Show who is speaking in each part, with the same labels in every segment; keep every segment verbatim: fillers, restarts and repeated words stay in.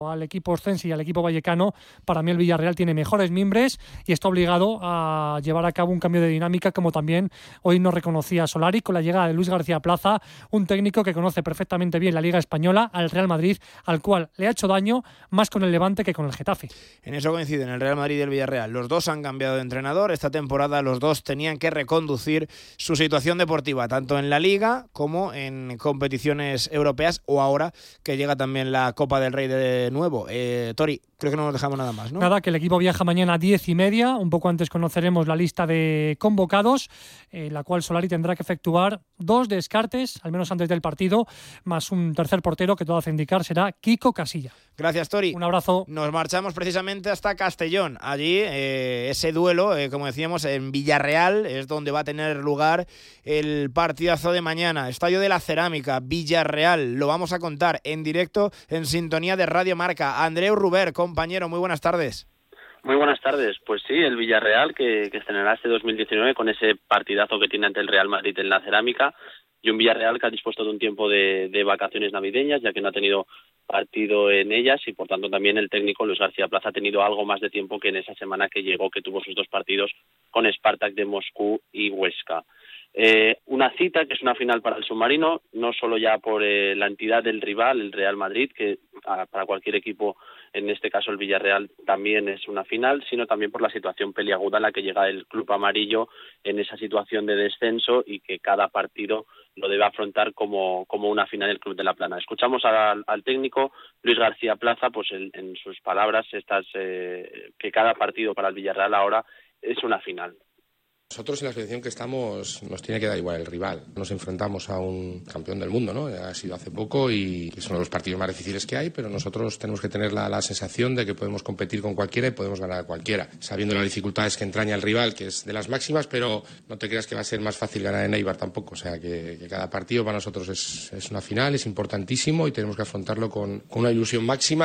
Speaker 1: al equipo oscense y al equipo vallecano, para mí el Villarreal tiene mejores mimbres y está obligado a llevar a cabo un cambio de dinámica, como también hoy nos reconocía Solari con la llegada de Luis García Plaza, un técnico que conoce perfectamente bien la Liga Española, al Real Madrid, al cual le ha hecho daño más con el Levante que con el Getafe.
Speaker 2: En eso coinciden el Real Madrid y el Villarreal. Los dos han cambiado de entrenador. Esta temporada los dos tenían que reconducir su situación deportiva, tanto en la Liga como en competiciones europeas, o ahora que llega también la Copa del Rey de nuevo. Eh, Tori, creo que no nos dejamos nada más, ¿no?
Speaker 1: Nada, que el equipo viaja mañana a diez y media. Un poco antes conoceremos la lista de convocados, en eh, la cual Solari tendrá que efectuar dos descartes, al menos antes del partido, más un tercer portero que todo hace indicar será Kiko Casilla.
Speaker 2: Gracias, Tori.
Speaker 1: Un abrazo.
Speaker 2: Nos marchamos precisamente hasta Castellón. Allí, eh, ese duelo, eh, como decíamos, en Villarreal, es donde va a tener lugar el partidazo de mañana. Estadio de la Cerámica, Villarreal. Lo vamos a contar en directo, en sintonía de Radio Marca. Andreu Ruber, compañero, muy buenas tardes.
Speaker 3: Muy buenas tardes. Pues sí, el Villarreal que, que estrenará este dos mil diecinueve con ese partidazo que tiene ante el Real Madrid en la Cerámica, y un Villarreal que ha dispuesto de un tiempo de, de vacaciones navideñas, ya que no ha tenido partido en ellas, y por tanto también el técnico Luis García Plaza ha tenido algo más de tiempo que en esa semana que llegó, que tuvo sus dos partidos con Spartak de Moscú y Huesca. Eh, una cita que es una final para el submarino, no solo ya por eh, la entidad del rival, el Real Madrid, que a, para cualquier equipo, en este caso el Villarreal, también es una final, sino también por la situación peliaguda en la que llega el club amarillo en esa situación de descenso, y que cada partido lo debe afrontar como, como una final el Club de la Plana. Escuchamos al, al técnico Luis García Plaza, pues en, en sus palabras, estas eh, que cada partido para el Villarreal ahora es una final.
Speaker 4: Nosotros en la situación que estamos nos tiene que dar igual el rival. Nos enfrentamos a un campeón del mundo, ¿no? Ha sido hace poco y es uno de los partidos más difíciles que hay, pero nosotros tenemos que tener la, la sensación de que podemos competir con cualquiera y podemos ganar a cualquiera, sabiendo las dificultades que entraña el rival, que es de las máximas, pero no te creas que va a ser más fácil ganar en Eibar tampoco. O sea, que, que cada partido para nosotros es, es una final, es importantísimo y tenemos que afrontarlo con, con una ilusión máxima.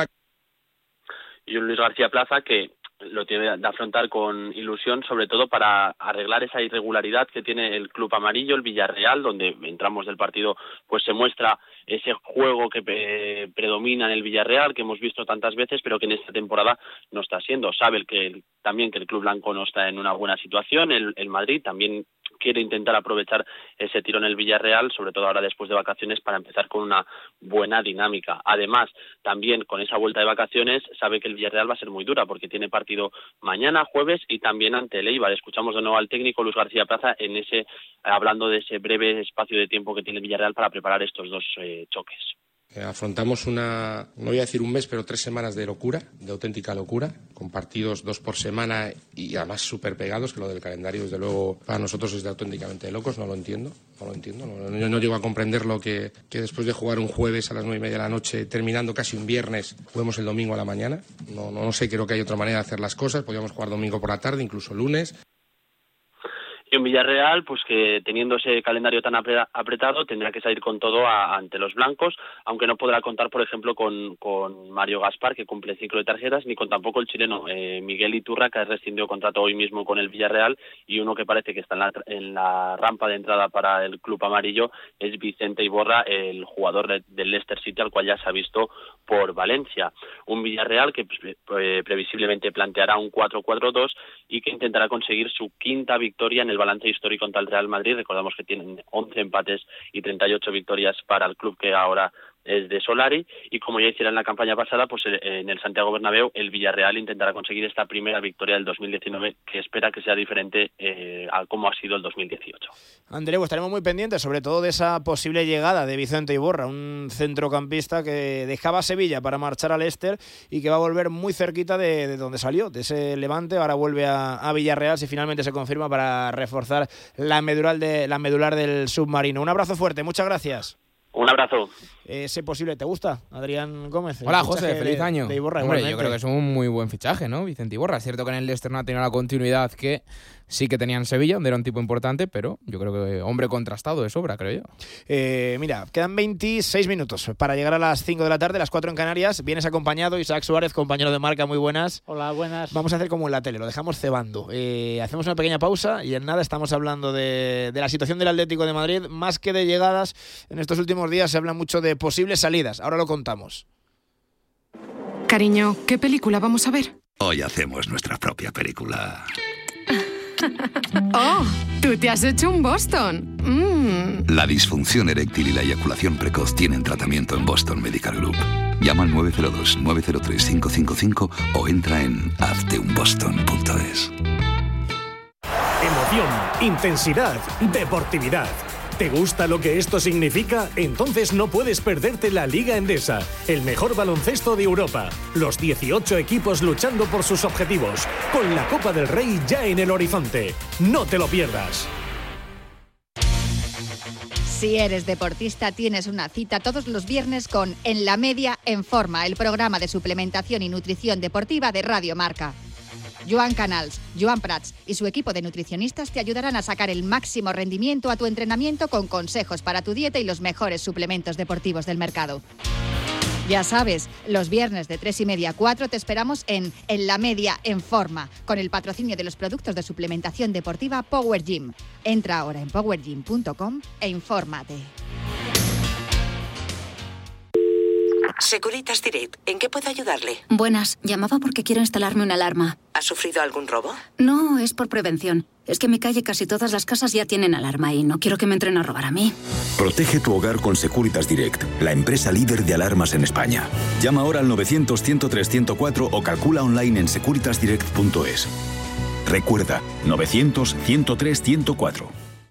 Speaker 3: Y un Luis García Plaza que lo tiene de afrontar con ilusión, sobre todo para arreglar esa irregularidad que tiene el club amarillo, el Villarreal, donde entramos del partido, pues se muestra ese juego que eh, predomina en el Villarreal, que hemos visto tantas veces, pero que en esta temporada no está siendo. Sabe el que el, también que el club blanco no está en una buena situación, el, el Madrid también quiere intentar aprovechar ese tiro en el Villarreal, sobre todo ahora después de vacaciones, para empezar con una buena dinámica. Además, también con esa vuelta de vacaciones, sabe que el Villarreal va a ser muy dura, porque tiene partido mañana, jueves, y también ante el Eibar. Escuchamos de nuevo al técnico Luis García Plaza en ese, hablando de ese breve espacio de tiempo que tiene el Villarreal para preparar estos dos eh, choques.
Speaker 4: Eh, afrontamos una, no voy a decir un mes, pero tres semanas de locura, de auténtica locura, con partidos dos por semana y además súper pegados, que lo del calendario, desde luego, para nosotros es de auténticamente locos, no lo entiendo, no lo entiendo, no, no, yo no llego a comprender lo que, que después de jugar un jueves a las nueve y media de la noche, terminando casi un viernes, juguemos el domingo a la mañana. No, no, no sé, creo que hay otra manera de hacer las cosas, podríamos jugar domingo por la tarde, incluso lunes.
Speaker 3: Y un Villarreal, pues que teniendo ese calendario tan apretado, tendrá que salir con todo a, ante los blancos, aunque no podrá contar, por ejemplo, con, con Mario Gaspar, que cumple el ciclo de tarjetas, ni con tampoco el chileno eh, Miguel Iturra, que rescindió contrato hoy mismo con el Villarreal, y uno que parece que está en la, en la rampa de entrada para el club amarillo es Vicente Iborra, el jugador de, del Leicester City, al cual ya se ha visto por Valencia. Un Villarreal que pues, pre, previsiblemente planteará un cuatro cuatro dos y que intentará conseguir su quinta victoria en el balance histórico contra el Real Madrid. Recordamos que tienen once empates y treinta y ocho victorias para el club que ahora es de Solari, y como ya hiciera en la campaña pasada, pues en el Santiago Bernabéu el Villarreal intentará conseguir esta primera victoria del dos mil diecinueve, que espera que sea diferente eh, a cómo ha sido el dos mil dieciocho.
Speaker 2: Andreu, estaremos muy pendientes sobre todo de esa posible llegada de Vicente Iborra, un centrocampista que dejaba Sevilla para marchar al Leicester y que va a volver muy cerquita de, de donde salió, de ese Levante. Ahora vuelve a, a Villarreal si finalmente se confirma, para reforzar la medular, de, la medular del submarino. Un abrazo fuerte, muchas gracias.
Speaker 3: Un abrazo.
Speaker 2: Ese posible, ¿te gusta, Adrián Gómez?
Speaker 5: Hola, José, feliz
Speaker 2: de,
Speaker 5: año.
Speaker 2: De Iborra,
Speaker 5: Hombre, yo creo que es un muy buen fichaje, ¿no? Vicente Iborra. Es cierto que en el Leicester no ha tenido la continuidad que sí que tenía en Sevilla, donde era un tipo importante, pero yo creo que hombre contrastado de sobra, creo yo.
Speaker 2: Eh, mira, quedan veintiséis minutos para llegar a las cinco de la tarde, las cuatro en Canarias. Vienes acompañado, Isaac Suárez, compañero de Marca, muy buenas.
Speaker 6: Hola, buenas.
Speaker 2: Vamos a hacer como en la tele, lo dejamos cebando. Eh, hacemos una pequeña pausa y en nada estamos hablando de, de la situación del Atlético de Madrid, más que de llegadas. En estos últimos días se habla mucho de posibles salidas, ahora lo contamos.
Speaker 6: Cariño, ¿qué película vamos a ver?
Speaker 7: Hoy hacemos nuestra propia película.
Speaker 6: ¡Oh! ¡Tú te has hecho un Boston! Mm.
Speaker 7: La disfunción eréctil y la eyaculación precoz tienen tratamiento en Boston Medical Group. Llama al nueve cero dos, nueve cero tres, cinco cinco cinco o entra en hazte un boston punto es.
Speaker 8: Emoción, intensidad, deportividad. ¿Te gusta lo que esto significa? Entonces no puedes perderte la Liga Endesa, el mejor baloncesto de Europa. Los dieciocho equipos luchando por sus objetivos, con la Copa del Rey ya en el horizonte. No te lo pierdas.
Speaker 9: Si eres deportista, tienes una cita todos los viernes con En la Media en Forma, el programa de suplementación y nutrición deportiva de Radio Marca. Joan Canals, Joan Prats y su equipo de nutricionistas te ayudarán a sacar el máximo rendimiento a tu entrenamiento con consejos para tu dieta y los mejores suplementos deportivos del mercado. Ya sabes, los viernes de tres y media a cuatro te esperamos en En la Media en Forma, con el patrocinio de los productos de suplementación deportiva Power Gym. Entra ahora en power gym punto com e infórmate.
Speaker 10: Securitas Direct, ¿en qué puedo ayudarle?
Speaker 11: Buenas, llamaba porque quiero instalarme una alarma.
Speaker 10: ¿Ha sufrido algún robo?
Speaker 11: No, es por prevención. Es que en mi calle casi todas las casas ya tienen alarma y no quiero que me entren a robar a mí.
Speaker 12: Protege tu hogar con Securitas Direct, la empresa líder de alarmas en España. Llama ahora al novecientos, ciento tres, ciento cuatro o calcula online en securitas direct punto es. Recuerda, novecientos, ciento tres, ciento cuatro.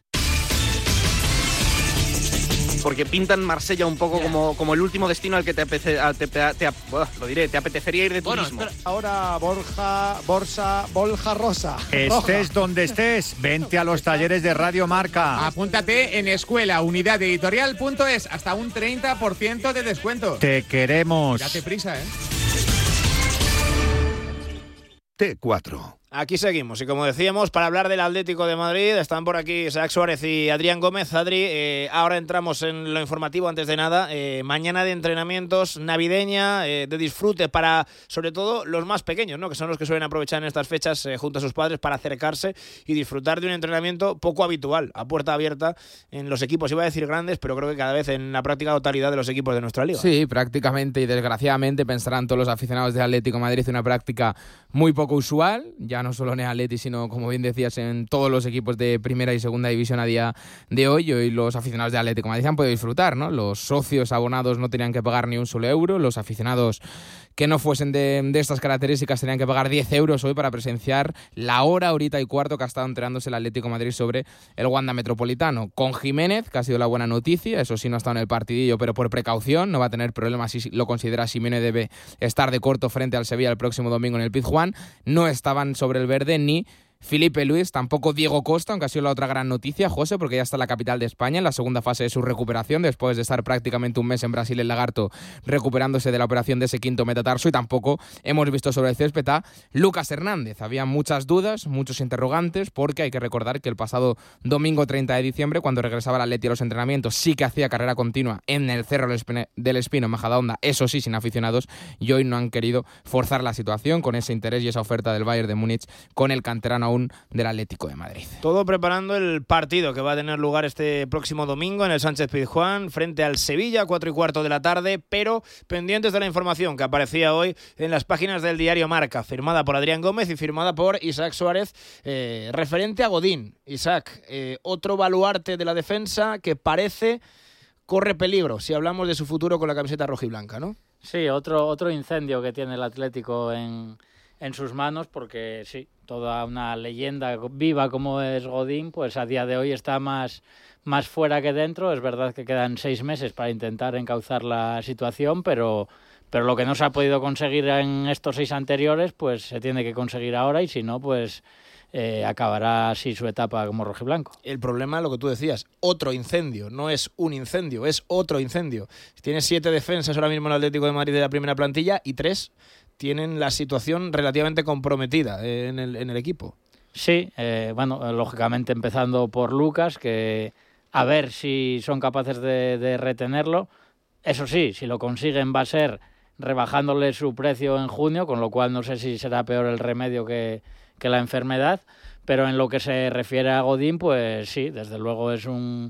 Speaker 13: Porque pintan Marsella un poco como, como el último destino al que te, apetece, te, te, te, lo diré, te apetecería ir de turismo.
Speaker 14: Bueno, ahora Borja, Borsa, Borja Rosa.
Speaker 15: Estés
Speaker 14: Roja.
Speaker 15: donde estés, vente a los talleres de Radio Marca.
Speaker 5: Apúntate en escuela unidad editorial punto es, hasta un treinta por ciento de descuento.
Speaker 15: Te queremos.
Speaker 5: Date prisa, ¿eh?
Speaker 7: T cuatro.
Speaker 2: Aquí seguimos y como decíamos, para hablar del Atlético de Madrid están por aquí Isaac Suárez y Adrián Gómez. Adri, eh, ahora entramos en lo informativo antes de nada. Eh, mañana de entrenamientos navideña, eh, de disfrute para sobre todo los más pequeños, ¿no? Que son los que suelen aprovechar en estas fechas eh, junto a sus padres para acercarse y disfrutar de un entrenamiento poco habitual, a puerta abierta en los equipos, iba a decir grandes, pero creo que cada vez en la práctica totalidad de los equipos de nuestra liga.
Speaker 5: Sí, prácticamente y desgraciadamente pensarán todos los aficionados de Atlético de Madrid una práctica muy poco usual, ya no solo en el Atleti, sino como bien decías en todos los equipos de primera y segunda división a día de hoy. Hoy los aficionados de Atlético de Madrid han podido disfrutar, ¿no? Los socios abonados no tenían que pagar ni un solo euro, los aficionados que no fuesen de, de estas características tenían que pagar diez euros hoy para presenciar la hora, horita y cuarto que ha estado entrenándose el Atlético de Madrid sobre el Wanda Metropolitano. Con Jiménez, que ha sido la buena noticia, eso sí no ha estado en el partidillo, pero por precaución, no va a tener problemas si lo considera Simeone, debe estar de corto frente al Sevilla el próximo domingo en el Pizjuán. No estaban sobre el verde ni Felipe Luis, tampoco Diego Costa, aunque ha sido la otra gran noticia, José, porque ya está en la capital de España en la segunda fase de su recuperación, después de estar prácticamente un mes en Brasil el Lagarto recuperándose de la operación de ese quinto metatarso, y tampoco hemos visto sobre el césped a Lucas Hernández. Había muchas dudas, muchos interrogantes, porque hay que recordar que el pasado domingo treinta de diciembre, cuando regresaba el Atleti a los entrenamientos, sí que hacía carrera continua en el Cerro del Espino, en Majadahonda, eso sí, sin aficionados, y hoy no han querido forzar la situación con ese interés y esa oferta del Bayern de Múnich con el canterano aún del Atlético de Madrid.
Speaker 2: Todo preparando el partido que va a tener lugar este próximo domingo en el Sánchez Pizjuán frente al Sevilla, cuatro y cuarto de la tarde, pero pendientes de la información que aparecía hoy en las páginas del diario Marca, firmada por Adrián Gómez y firmada por Isaac Suárez, eh, referente a Godín. Isaac, eh, otro baluarte de la defensa que parece corre peligro si hablamos de su futuro con la camiseta rojiblanca, ¿no?
Speaker 16: Sí, otro, otro incendio que tiene el Atlético en, en sus manos, porque sí, toda una leyenda viva como es Godín, pues a día de hoy está más, más fuera que dentro. Es verdad que quedan seis meses para intentar encauzar la situación, pero, pero lo que no se ha podido conseguir en estos seis anteriores, pues se tiene que conseguir ahora, y si no, pues eh, acabará así su etapa como rojiblanco.
Speaker 2: El problema, lo que tú decías, otro incendio, no es un incendio, es otro incendio. Tiene siete defensas ahora mismo el Atlético de Madrid de la primera plantilla y tres tienen la situación relativamente comprometida en el, en el equipo.
Speaker 16: Sí, eh, bueno, lógicamente empezando por Lucas, que a ver si son capaces de, de retenerlo. Eso sí, si lo consiguen va a ser rebajándole su precio en junio, con lo cual no sé si será peor el remedio que, que la enfermedad, pero en lo que se refiere a Godín, pues sí, desde luego es un,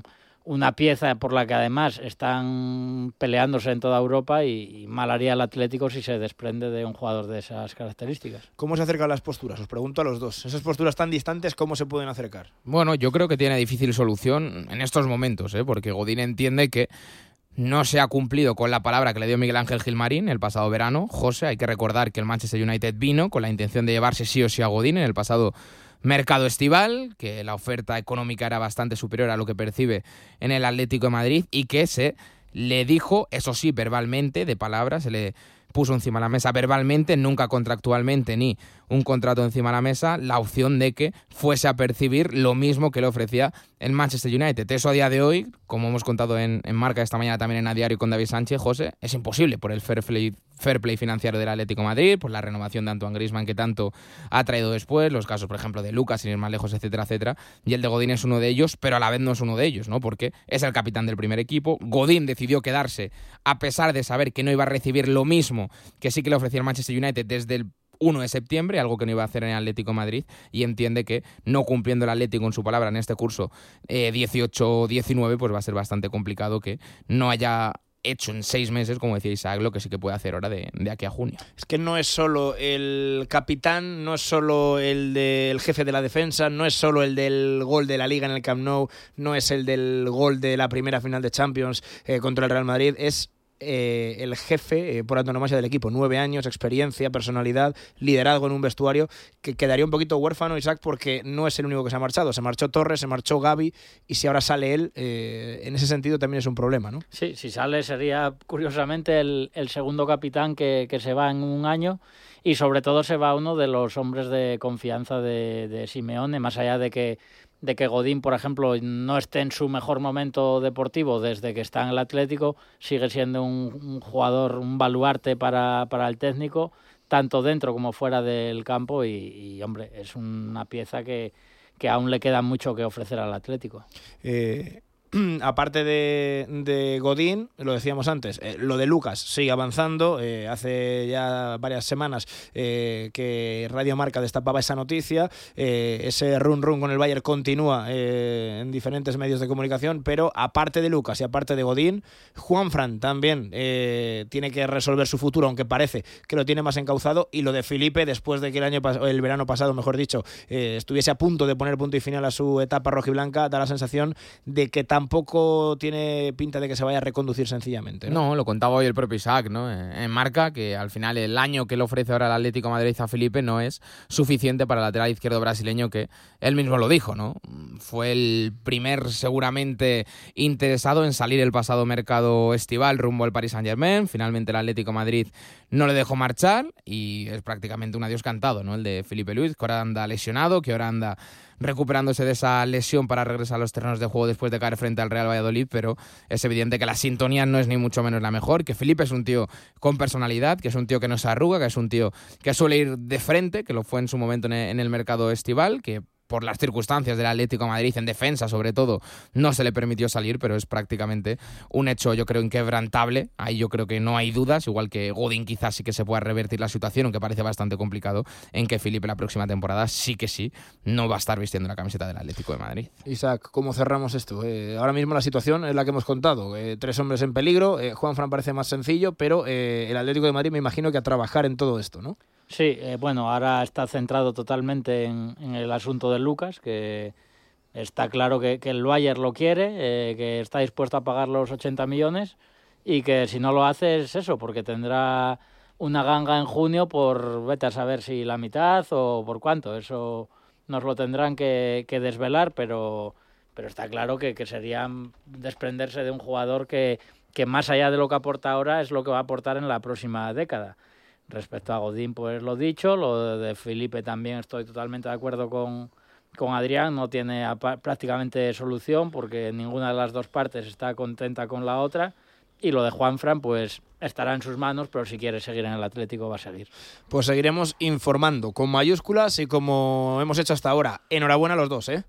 Speaker 16: una pieza por la que además están peleándose en toda Europa y, y mal haría el Atlético si se desprende de un jugador de esas características.
Speaker 2: ¿Cómo se acercan las posturas? Os pregunto a los dos. Esas posturas tan distantes, ¿cómo se pueden acercar?
Speaker 5: Bueno, yo creo que tiene difícil solución en estos momentos, ¿eh? Porque Godín entiende que no se ha cumplido con la palabra que le dio Miguel Ángel Gilmarín el pasado verano. José, hay que recordar que el Manchester United vino con la intención de llevarse sí o sí a Godín en el pasado mercado estival, que la oferta económica era bastante superior a lo que percibe en el Atlético de Madrid y que se le dijo, eso sí, verbalmente, de palabras, se le puso encima de la mesa verbalmente, nunca contractualmente ni un contrato encima de la mesa, la opción de que fuese a percibir lo mismo que le ofrecía el Manchester United. Eso a día de hoy, como hemos contado en, en Marca esta mañana también en A Diario con David Sánchez, José, es imposible por el fair play, fair play financiero del Atlético de Madrid, por la renovación de Antoine Griezmann que tanto ha traído después, los casos, por ejemplo, de Lucas, sin ir más lejos, etcétera, etcétera, y el de Godín es uno de ellos, pero a la vez no es uno de ellos, ¿no? Porque es el capitán del primer equipo. Godín decidió quedarse a pesar de saber que no iba a recibir lo mismo que sí que le ofrecía el Manchester United desde el uno de septiembre, algo que no iba a hacer en el Atlético de Madrid, y entiende que no cumpliendo el Atlético en su palabra en este curso eh, dieciocho diecinueve, pues va a ser bastante complicado que no haya hecho en seis meses, como decía Isaac, lo que sí que puede hacer ahora de, de aquí a junio.
Speaker 2: Es que no es solo el capitán, no es solo el del jefe de la defensa, no es solo el del gol de la Liga en el Camp Nou, no es el del gol de la primera final de Champions eh, contra el Real Madrid, es Eh, el jefe eh, por antonomasia del equipo. Nueve años, experiencia, personalidad, liderazgo en un vestuario que quedaría un poquito huérfano, Isaac, porque no es el único que se ha marchado. Se marchó Torres, se marchó Gavi, y si ahora sale él, eh, en ese sentido también es un problema, ¿no?
Speaker 16: Sí, si sale sería curiosamente el, el segundo capitán que, que se va en un año, y sobre todo se va uno de los hombres de confianza de, de Simeone, más allá de que de que Godín, por ejemplo, no esté en su mejor momento deportivo desde que está en el Atlético, sigue siendo un, un jugador, un baluarte para, para el técnico, tanto dentro como fuera del campo, y, y hombre, es una pieza que, que aún le queda mucho que ofrecer al Atlético.
Speaker 2: Eh... Aparte de, de Godín, lo decíamos antes, eh, lo de Lucas sigue avanzando. Eh, hace ya varias semanas eh, que Radio Marca destapaba esa noticia. Eh, ese run run con el Bayern continúa eh, en diferentes medios de comunicación, pero aparte de Lucas y aparte de Godín, Juanfran también eh, tiene que resolver su futuro, aunque parece que lo tiene más encauzado. Y lo de Felipe, después de que el año pas- el verano pasado, mejor dicho, eh, estuviese a punto de poner punto y final a su etapa rojiblanca, da la sensación de que tampoco tiene pinta de que se vaya a reconducir sencillamente, ¿no?
Speaker 5: No, lo contaba hoy el propio Isaac, ¿no? En Marca, que al final el año que le ofrece ahora el Atlético de Madrid a Felipe no es suficiente para el lateral izquierdo brasileño, que él mismo lo dijo, ¿no? Fue el primer seguramente interesado en salir el pasado mercado estival rumbo al Paris Saint-Germain. Finalmente el Atlético de Madrid no le dejó marchar y es prácticamente un adiós cantado, ¿no? El de Felipe Luis, que ahora anda lesionado, que ahora anda recuperándose de esa lesión para regresar a los terrenos de juego después de caer frente al Real Valladolid, pero es evidente que la sintonía no es ni mucho menos la mejor, que Felipe es un tío con personalidad, que es un tío que no se arruga, que es un tío que suele ir de frente, que lo fue en su momento en el mercado estival, que por las circunstancias del Atlético de Madrid, en defensa sobre todo, no se le permitió salir, pero es prácticamente un hecho, yo creo, inquebrantable. Ahí yo creo que no hay dudas, igual que Godín quizás sí que se pueda revertir la situación, aunque parece bastante complicado, en que Felipe la próxima temporada sí que sí no va a estar vistiendo la camiseta del Atlético de Madrid.
Speaker 2: Isaac, ¿cómo cerramos esto? Eh, ahora mismo la situación es la que hemos contado. Eh, tres hombres en peligro, eh, Juanfran parece más sencillo, pero eh, el Atlético de Madrid me imagino que a trabajar en todo esto, ¿no?
Speaker 16: Sí, eh, bueno, ahora está centrado totalmente en, en el asunto de Lucas, que está claro que, que el Bayern lo quiere, eh, que está dispuesto a pagar los ochenta millones y que si no lo hace es eso, porque tendrá una ganga en junio por, vete a saber si la mitad o por cuánto, eso nos lo tendrán que, que desvelar, pero, pero está claro que, que sería desprenderse de un jugador que, que más allá de lo que aporta ahora es lo que va a aportar en la próxima década. Respecto a Godín, pues lo dicho, lo de Felipe también estoy totalmente de acuerdo con, con Adrián, no tiene prácticamente solución porque ninguna de las dos partes está contenta con la otra, y lo de Juanfran pues estará en sus manos, pero si quiere seguir en el Atlético va a seguir.
Speaker 2: Pues seguiremos informando con mayúsculas y como hemos hecho hasta ahora. Enhorabuena a los dos, ¿eh?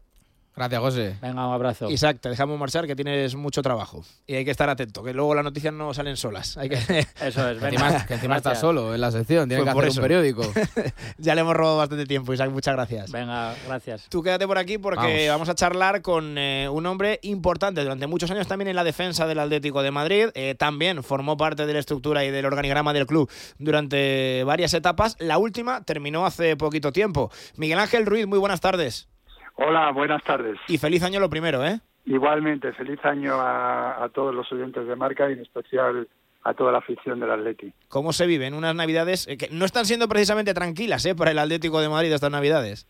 Speaker 5: Gracias, José.
Speaker 16: Venga, un abrazo.
Speaker 2: Isaac, te dejamos marchar, que tienes mucho trabajo y hay que estar atento, que luego las noticias no salen solas. Hay que...
Speaker 16: Eso es,
Speaker 5: que encima, que encima está solo en la sección, tiene
Speaker 2: Pues
Speaker 5: que hacer
Speaker 2: eso.
Speaker 5: un periódico.
Speaker 2: Ya le hemos robado bastante tiempo, Isaac, muchas gracias.
Speaker 16: Venga, gracias.
Speaker 2: Tú quédate por aquí porque vamos, vamos a charlar con eh, un hombre importante durante muchos años también en la defensa del Atlético de Madrid. Eh, también formó parte de la estructura y del organigrama del club durante varias etapas. La última terminó hace poquito tiempo. Miguel Ángel Ruiz, muy buenas tardes.
Speaker 17: Hola, buenas tardes.
Speaker 2: Y feliz año lo primero, ¿eh?
Speaker 17: Igualmente, feliz año a, a todos los oyentes de Marca y en especial a toda la afición del Atleti.
Speaker 2: ¿Cómo se viven unas Navidades eh, que no están siendo precisamente tranquilas eh, para el Atlético de Madrid estas Navidades?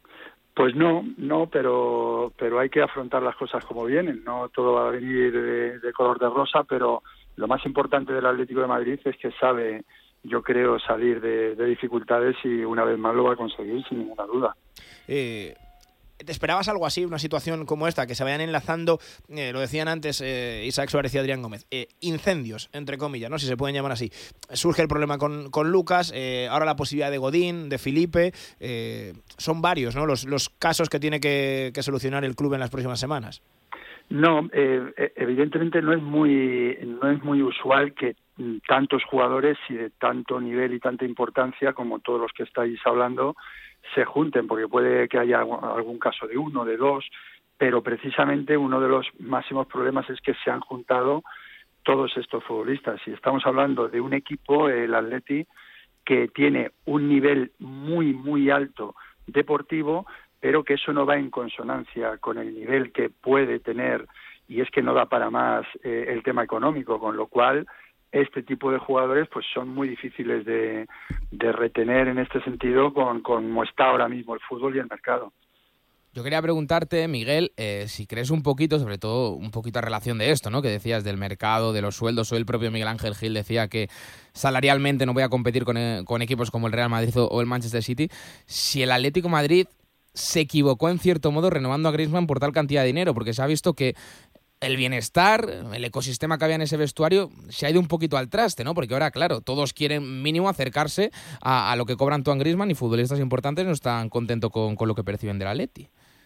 Speaker 17: Pues no, no, pero pero hay que afrontar las cosas como vienen. No todo va a venir de, de color de rosa, pero lo más importante del Atlético de Madrid es que sabe, yo creo, salir de, de dificultades y una vez más lo va a conseguir sin ninguna duda.
Speaker 2: Eh... ¿Te esperabas algo así, una situación como esta, que se vayan enlazando, eh, lo decían antes eh, Isaac Suárez y Adrián Gómez, eh, incendios, entre comillas, ¿no? Si se pueden llamar así? Surge el problema con, con Lucas, eh, ahora la posibilidad de Godín, de Felipe, eh, son varios, ¿no? Los, los casos que tiene que, que solucionar el club en las próximas semanas.
Speaker 17: No, eh, evidentemente no es muy no es muy usual que tantos jugadores y de tanto nivel y tanta importancia como todos los que estáis hablando se junten, porque puede que haya algún caso de uno, de dos, pero precisamente uno de los máximos problemas es que se han juntado todos estos futbolistas. Y estamos hablando de un equipo, el Atleti, que tiene un nivel muy, muy alto deportivo, pero que eso no va en consonancia con el nivel que puede tener, y es que no da para más eh, el tema económico, con lo cual este tipo de jugadores pues son muy difíciles de, de retener en este sentido con cómo está ahora mismo el fútbol y el mercado.
Speaker 5: Yo quería preguntarte, Miguel, eh, si crees un poquito, sobre todo un poquito a relación de esto, ¿no? Que decías del mercado, de los sueldos. Hoy el propio Miguel Ángel Gil decía que salarialmente no voy a competir con, eh, con equipos como el Real Madrid o, o el Manchester City. Si el Atlético de Madrid se equivocó en cierto modo renovando a Griezmann por tal cantidad de dinero, porque se ha visto que el bienestar, el ecosistema que había en ese vestuario se ha ido un poquito al traste, ¿no? Porque ahora, claro, todos quieren mínimo acercarse a, a lo que cobra Antoine Griezmann y futbolistas importantes no están contentos con, con lo que perciben del Atleti.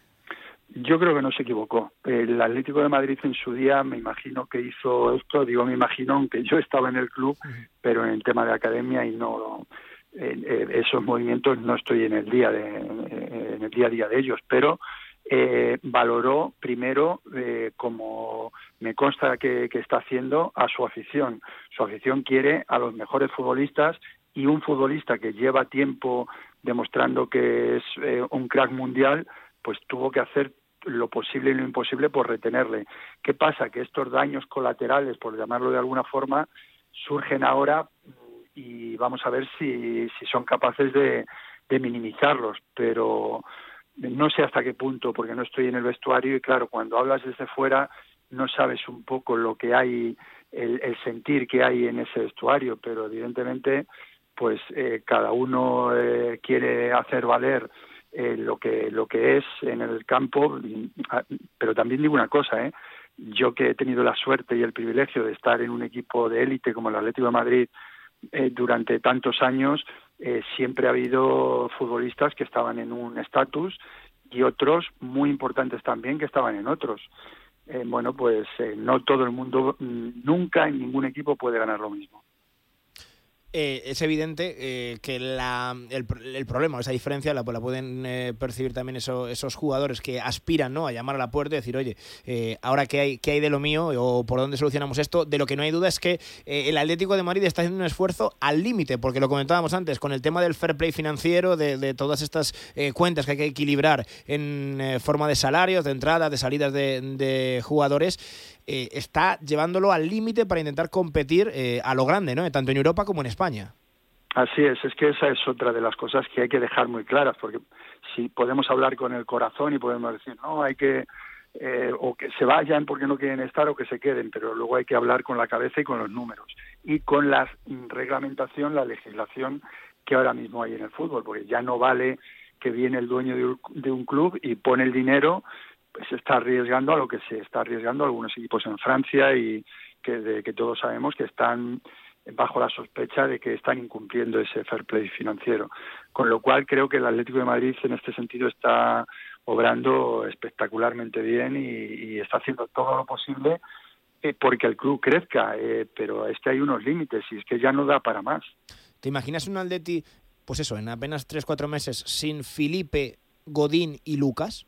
Speaker 17: Yo creo que no se equivocó. El Atlético de Madrid en su día me imagino que hizo esto, digo me imagino, aunque yo estaba en el club, uh-huh. pero en el tema de academia y no eh, eh, esos movimientos no estoy en el día de, eh, en el día a día de ellos, pero Eh, valoró primero, eh, como me consta que, que está haciendo, a su afición. Su afición quiere a los mejores futbolistas y un futbolista que lleva tiempo demostrando que es eh, un crack mundial, pues tuvo que hacer lo posible y lo imposible por retenerle. ¿Qué pasa? Que estos daños colaterales, por llamarlo de alguna forma, surgen ahora y vamos a ver si, si son capaces de, de minimizarlos, pero no sé hasta qué punto, porque no estoy en el vestuario y claro, cuando hablas desde fuera no sabes un poco lo que hay, el, el sentir que hay en ese vestuario, pero evidentemente pues eh, cada uno eh, quiere hacer valer eh, lo que lo que es en el campo, pero también digo una cosa, ¿eh? Yo que he tenido la suerte y el privilegio de estar en un equipo de élite como el Atlético de Madrid eh, durante tantos años, Eh, siempre ha habido futbolistas que estaban en un estatus y otros muy importantes también que estaban en otros. Eh, bueno, pues eh, no todo el mundo, nunca en ningún equipo puede ganar lo mismo.
Speaker 2: Eh, es evidente eh, que la, el, el problema, esa diferencia la, la pueden eh, percibir también eso, esos jugadores que aspiran, ¿no?, a llamar a la puerta y decir, oye, eh, ahora qué hay, qué hay de lo mío o por dónde solucionamos esto. De lo que no hay duda es que eh, el Atlético de Madrid está haciendo un esfuerzo al límite, porque lo comentábamos antes, con el tema del fair play financiero, de, de todas estas eh, cuentas que hay que equilibrar en eh, forma de salarios, de entradas, de salidas de, de jugadores. Eh, está llevándolo al límite para intentar competir eh, a lo grande, ¿no?, tanto en Europa como en España.
Speaker 17: Así es, es que esa es otra de las cosas que hay que dejar muy claras, porque si podemos hablar con el corazón y podemos decir, no, hay que, eh, o que se vayan porque no quieren estar o que se queden, pero luego hay que hablar con la cabeza y con los números y con la reglamentación, la legislación que ahora mismo hay en el fútbol, porque ya no vale que viene el dueño de un, de un club y pone el dinero, pues se está arriesgando a lo que se está arriesgando algunos equipos en Francia y que, de, que todos sabemos que están bajo la sospecha de que están incumpliendo ese fair play financiero. Con lo cual creo que el Atlético de Madrid en este sentido está obrando espectacularmente bien y, y está haciendo todo lo posible eh, porque el club crezca, eh, pero es que hay unos límites y es que ya no da para más.
Speaker 2: ¿Te imaginas un Atleti, pues eso, en apenas tres cuatro meses, sin Felipe, Godín y Lucas?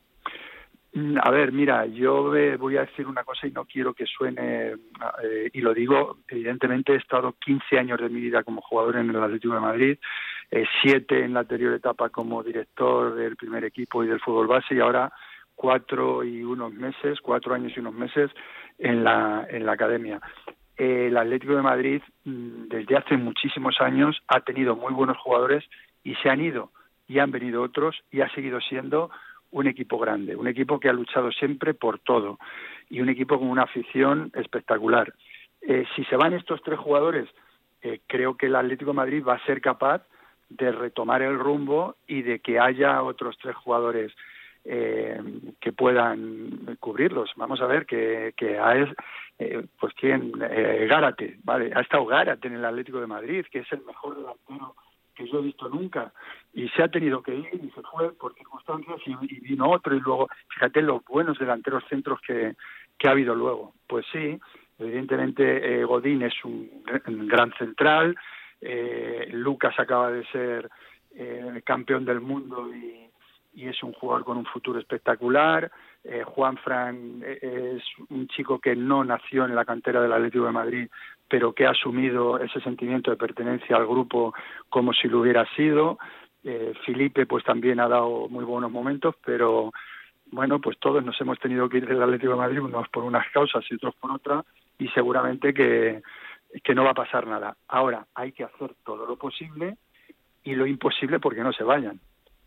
Speaker 17: A ver, mira, yo eh, voy a decir una cosa y no quiero que suene, eh, y lo digo, evidentemente he estado quince años de mi vida como jugador en el Atlético de Madrid, eh, siete en la anterior etapa como director del primer equipo y del fútbol base, y ahora cuatro y unos meses, cuatro años y unos meses en la, en la academia. Eh, el Atlético de Madrid, desde hace muchísimos años, ha tenido muy buenos jugadores y se han ido, y han venido otros, y ha seguido siendo un equipo grande, un equipo que ha luchado siempre por todo y un equipo con una afición espectacular. Eh, si se van estos tres jugadores, eh, creo que el Atlético de Madrid va a ser capaz de retomar el rumbo y de que haya otros tres jugadores eh, que puedan cubrirlos. Vamos a ver que, que a es, eh, pues quién, eh, Gárate, vale, ha estado Gárate en el Atlético de Madrid, que es el mejor delantero que yo he visto nunca, y se ha tenido que ir y se fue por circunstancias y, y vino otro, y luego, fíjate los buenos delanteros centros que, que ha habido luego. Pues sí, evidentemente eh, Godín es un, un gran central, eh, Lucas acaba de ser eh, campeón del mundo y, y es un jugador con un futuro espectacular, eh, Juanfran es un chico que no nació en la cantera del Atlético de Madrid, pero que ha asumido ese sentimiento de pertenencia al grupo como si lo hubiera sido. Eh, Felipe pues también ha dado muy buenos momentos, pero bueno, pues todos nos hemos tenido que ir del Atlético de Madrid, unos por unas causas y otros por otras, y seguramente que, que no va a pasar nada. Ahora, hay que hacer todo lo posible y lo imposible porque no se vayan.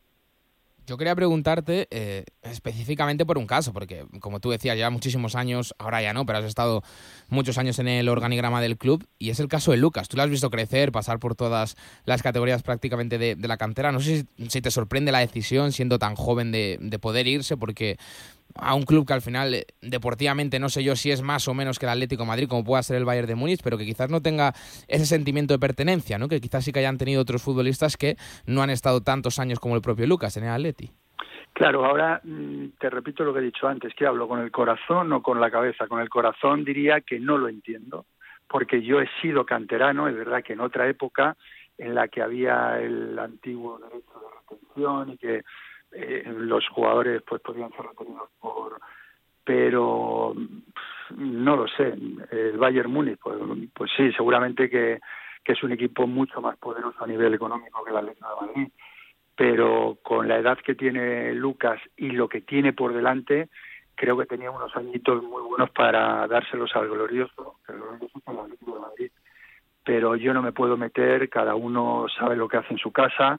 Speaker 5: Yo quería preguntarte eh, específicamente por un caso, porque como tú decías, ya muchísimos años, ahora ya no, pero has estado muchos años en el organigrama del club, y es el caso de Lucas. Tú lo has visto crecer, pasar por todas las categorías prácticamente de, de la cantera. No sé si, si te sorprende la decisión, siendo tan joven, de, de poder irse, porque a un club que al final, eh, deportivamente, no sé yo si es más o menos que el Atlético de Madrid, como pueda ser el Bayern de Múnich, pero que quizás no tenga ese sentimiento de pertenencia, ¿no? Que quizás sí que hayan tenido otros futbolistas que no han estado tantos años como el propio Lucas en el Atleti.
Speaker 17: Claro, ahora te repito lo que he dicho antes, que hablo con el corazón o con la cabeza. Con el corazón diría que no lo entiendo, porque yo he sido canterano, es verdad que en otra época en la que había el antiguo derecho de retención y que Eh, los jugadores pues podrían ser retenidos por, pero no lo sé, el Bayern Múnich pues, pues sí, seguramente que, que es un equipo mucho más poderoso a nivel económico que el Atlético de Madrid, pero con la edad que tiene Lucas y lo que tiene por delante, creo que tenía unos añitos muy buenos para dárselos al glorioso, el glorioso con el Atlético de Madrid, pero yo no me puedo meter, cada uno sabe lo que hace en su casa,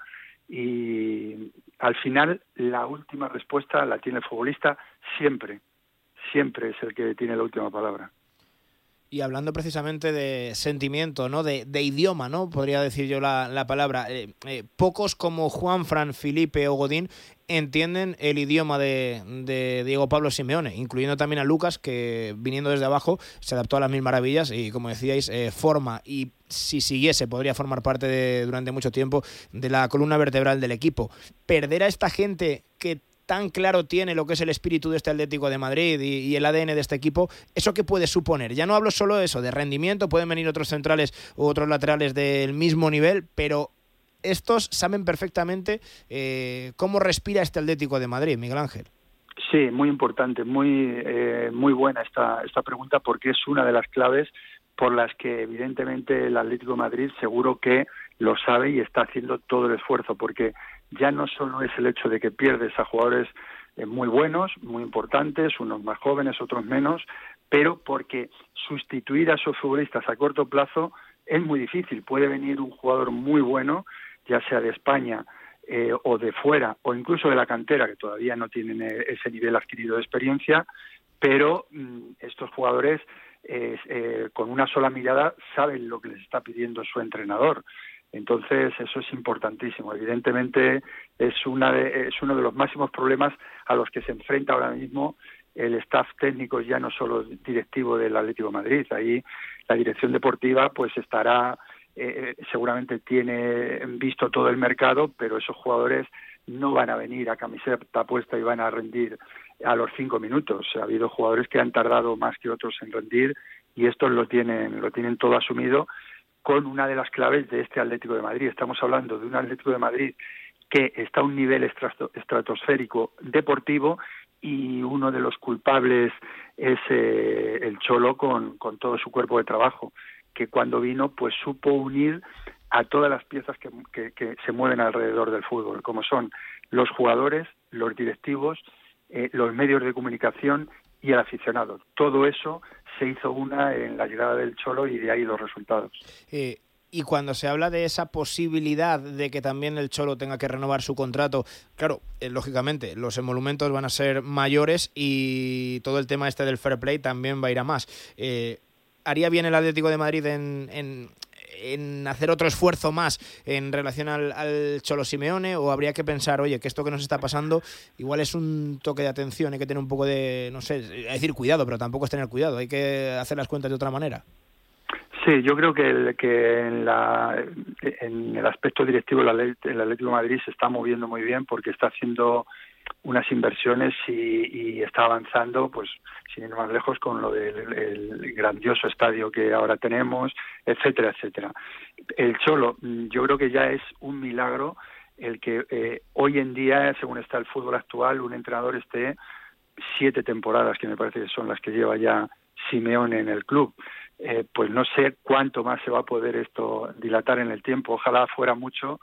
Speaker 17: y al final la última respuesta la tiene el futbolista, siempre, siempre es el que tiene la última palabra.
Speaker 2: Y hablando precisamente de sentimiento, ¿no? De, de idioma, ¿no? Podría decir yo la, la palabra. Eh, eh, pocos como Juanfran, Felipe o Godín entienden el idioma de, de Diego Pablo Simeone, incluyendo también a Lucas, que viniendo desde abajo se adaptó a las mil maravillas y, como decíais, eh, forma, y si siguiese podría formar parte de, durante mucho tiempo, de la columna vertebral del equipo. Perder a esta gente que tan claro tiene lo que es el espíritu de este Atlético de Madrid y, y el A D N de este equipo, ¿eso qué puede suponer? Ya no hablo solo de eso, de rendimiento, pueden venir otros centrales u otros laterales del mismo nivel, pero estos saben perfectamente eh, cómo respira este Atlético de Madrid, Miguel Ángel.
Speaker 17: Sí, muy importante, muy eh, muy buena esta, esta pregunta, porque es una de las claves por las que evidentemente el Atlético de Madrid seguro que lo sabe y está haciendo todo el esfuerzo, porque ya no solo es el hecho de que pierdes a jugadores eh, muy buenos, muy importantes, unos más jóvenes, otros menos, pero porque sustituir a esos futbolistas a corto plazo es muy difícil. Puede venir un jugador muy bueno, ya sea de España eh, o de fuera, o incluso de la cantera, que todavía no tienen eh, ese nivel adquirido de experiencia, pero mmm, estos jugadores eh, eh, con una sola mirada saben lo que les está pidiendo su entrenador. Entonces, eso es importantísimo. Evidentemente, es, una de, es uno de los máximos problemas a los que se enfrenta ahora mismo el staff técnico, ya no solo directivo del Atlético de Madrid. Ahí la dirección deportiva pues estará, eh, seguramente tiene visto todo el mercado, pero esos jugadores no van a venir a camiseta puesta y van a rendir a los cinco minutos. Ha habido jugadores que han tardado más que otros en rendir y estos lo tienen, lo tienen todo asumido con una de las claves de este Atlético de Madrid. Estamos hablando de un Atlético de Madrid que está a un nivel estratosférico deportivo y uno de los culpables es eh, el Cholo con, con todo su cuerpo de trabajo, que cuando vino pues supo unir a todas las piezas que, que, que se mueven alrededor del fútbol, como son los jugadores, los directivos, eh, los medios de comunicación y el aficionado. Todo eso se hizo una en la llegada del Cholo y de ahí los resultados.
Speaker 2: Eh, y cuando se habla de esa posibilidad de que también el Cholo tenga que renovar su contrato, claro, eh, lógicamente los emolumentos van a ser mayores y todo el tema este del fair play también va a ir a más. Eh, ¿Haría bien el Atlético de Madrid en, en, en hacer otro esfuerzo más en relación al, al Cholo Simeone, o habría que pensar, oye, que esto que nos está pasando igual es un toque de atención, hay que tener un poco de, no sé, decir cuidado, pero tampoco es tener cuidado, hay que hacer las cuentas de otra manera?
Speaker 17: Sí, yo creo que, el, que en, la, en el aspecto directivo el Atlético de Madrid se está moviendo muy bien porque está haciendo unas inversiones y, y está avanzando, pues sin ir más lejos, con lo del el grandioso estadio que ahora tenemos, etcétera, etcétera. El Cholo, yo creo que ya es un milagro el que eh, hoy en día, según está el fútbol actual, un entrenador esté siete temporadas, que me parece que son las que lleva ya Simeone en el club. Eh, pues no sé cuánto más se va a poder esto dilatar en el tiempo. Ojalá fuera mucho,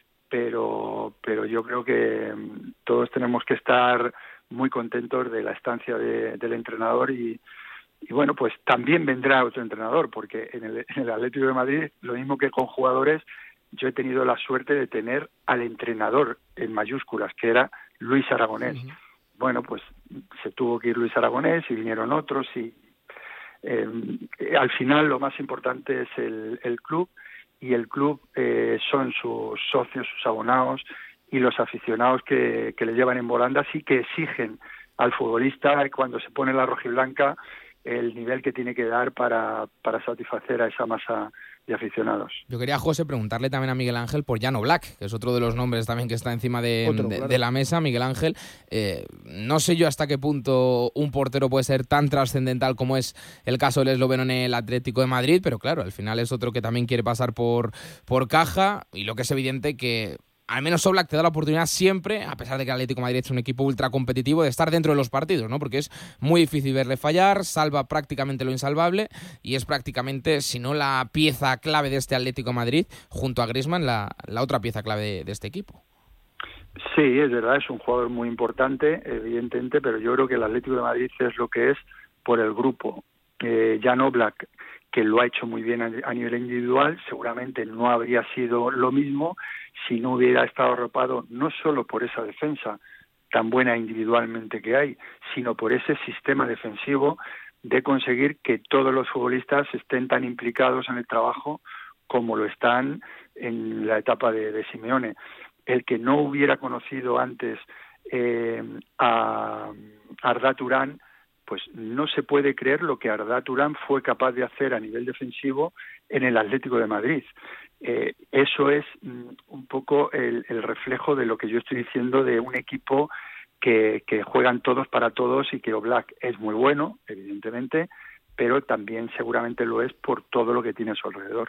Speaker 17: pero pero yo creo que um, todos tenemos que estar muy contentos de la estancia de, del entrenador y, y bueno, pues también vendrá otro entrenador, porque en el, en el Atlético de Madrid, lo mismo que con jugadores, yo he tenido la suerte de tener al entrenador en mayúsculas, que era Luis Aragonés. Uh-huh. Bueno, pues se tuvo que ir Luis Aragonés y vinieron otros y eh, al final lo más importante es el, el club, y el club eh, son sus socios, sus abonados y los aficionados que, que le llevan en volandas y que exigen al futbolista, cuando se pone la rojiblanca, el nivel que tiene que dar para, para satisfacer a esa masa de aficionados.
Speaker 5: Yo quería, José, preguntarle también a Miguel Ángel por Jan Oblak, que es otro de los nombres también que está encima de, Otro, de, claro. de la mesa. Miguel Ángel, eh, no sé yo hasta qué punto un portero puede ser tan trascendental como es el caso del esloveno en el Atlético de Madrid, pero claro, al final es otro que también quiere pasar por, por caja, y lo que es evidente que al menos Oblak te da la oportunidad siempre, a pesar de que el Atlético de Madrid es un equipo ultra competitivo, de estar dentro de los partidos, ¿no? Porque es muy difícil verle fallar, salva prácticamente lo insalvable y es prácticamente, si no la pieza clave de este Atlético de Madrid, junto a Griezmann, la, la otra pieza clave de, de este equipo.
Speaker 17: Sí, es verdad, es un jugador muy importante, evidentemente, pero yo creo que el Atlético de Madrid es lo que es por el grupo. Eh, Jan Oblak, que lo ha hecho muy bien a, a nivel individual, seguramente no habría sido lo mismo si no hubiera estado arropado no solo por esa defensa tan buena individualmente que hay, sino por ese sistema defensivo de conseguir que todos los futbolistas estén tan implicados en el trabajo como lo están en la etapa de, de Simeone. El que no hubiera conocido antes eh, a Arda Turán, pues no se puede creer lo que Arda Turán fue capaz de hacer a nivel defensivo en el Atlético de Madrid. Eh, eso es mm, un poco el, el reflejo de lo que yo estoy diciendo de un equipo que, que juegan todos para todos y que Oblak es muy bueno, evidentemente, pero también seguramente lo es por todo lo que tiene a su alrededor.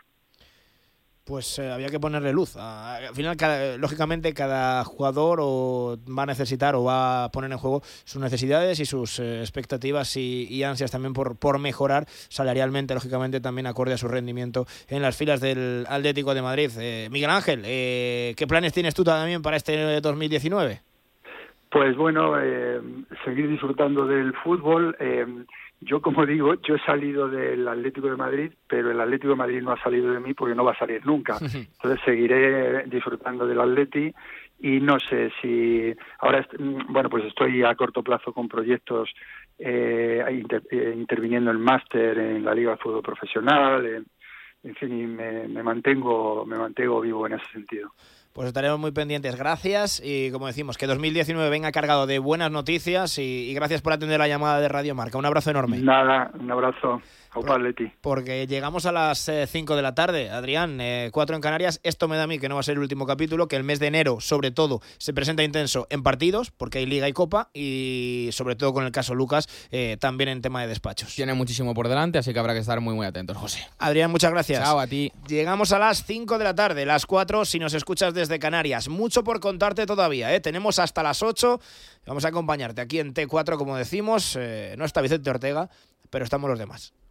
Speaker 2: Pues eh, había que ponerle luz. Al final, cada, lógicamente, cada jugador o va a necesitar o va a poner en juego sus necesidades y sus eh, expectativas y, y ansias también por, por mejorar salarialmente, lógicamente, también acorde a su rendimiento en las filas del Atlético de Madrid. Eh, Miguel Ángel, eh, ¿qué planes tienes tú también para este dos mil diecinueve?
Speaker 17: Pues bueno, eh, seguir disfrutando del fútbol. Eh, Yo, como digo, yo he salido del Atlético de Madrid, pero el Atlético de Madrid no ha salido de mí porque no va a salir nunca. Entonces seguiré disfrutando del Atleti y no sé si ahora, bueno, pues estoy a corto plazo con proyectos eh, inter, eh, interviniendo en máster en la Liga de Fútbol Profesional, en, en fin, y me, me mantengo, me mantengo vivo en ese sentido.
Speaker 2: Pues estaremos muy pendientes. Gracias y, como decimos, que dos mil diecinueve venga cargado de buenas noticias y, y gracias por atender la llamada de Radio Marca. Un abrazo enorme.
Speaker 17: Nada, un abrazo. Por, Leti.
Speaker 2: Porque llegamos a las cinco eh, de la tarde, Adrián, eh, cuatro en Canarias. Esto me da a mí que no va a ser el último capítulo, que el mes de enero, sobre todo, se presenta intenso en partidos, porque hay Liga y Copa, y sobre todo con el caso Lucas, eh, también en tema de despachos.
Speaker 5: Tiene muchísimo por delante, así que habrá que estar muy, muy atentos, José.
Speaker 2: Adrián, muchas gracias.
Speaker 5: Chao, a ti.
Speaker 2: Llegamos a las cinco de la tarde, las cuatro si nos escuchas desde Canarias. Mucho por contarte todavía, ¿eh? Tenemos hasta las ocho. Vamos a acompañarte aquí en T cuatro, como decimos. Eh, no está Vicente Ortega, pero estamos los demás.